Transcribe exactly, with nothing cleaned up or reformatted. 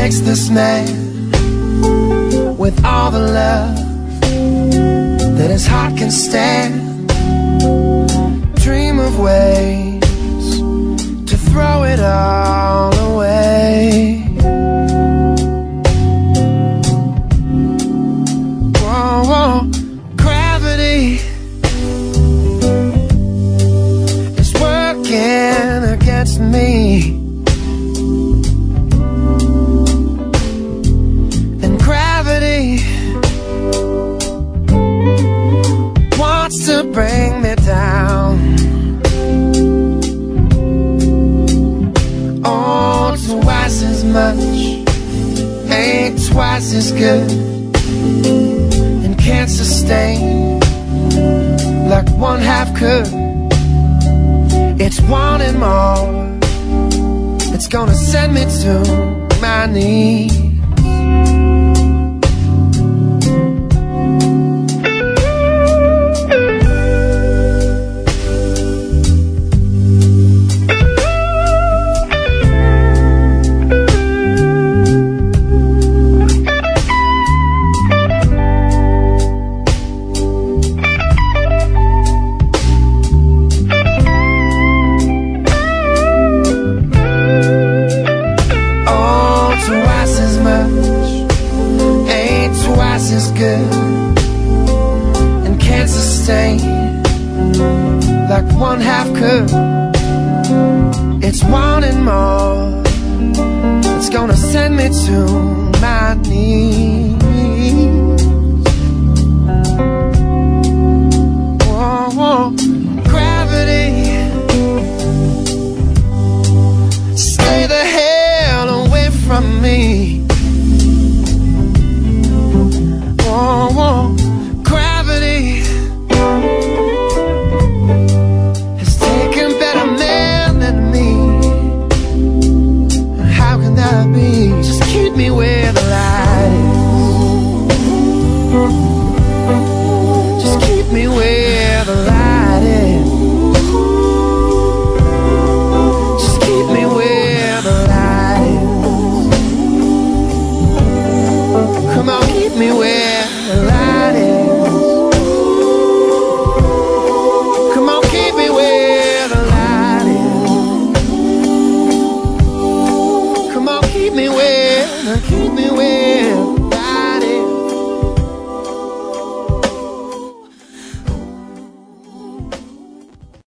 makes this man with all the love that his heart can stand. Dream of ways to throw it all away. Whoa, whoa. Gravity is working against me, and gravity wants to bring me down. Oh, twice as much ain't twice as good, and can't sustain like one half could. It's wanting more, it's gonna send me to my knees. Is good and can't sustain like one half could. It's wanting more, it's gonna send me to my knees.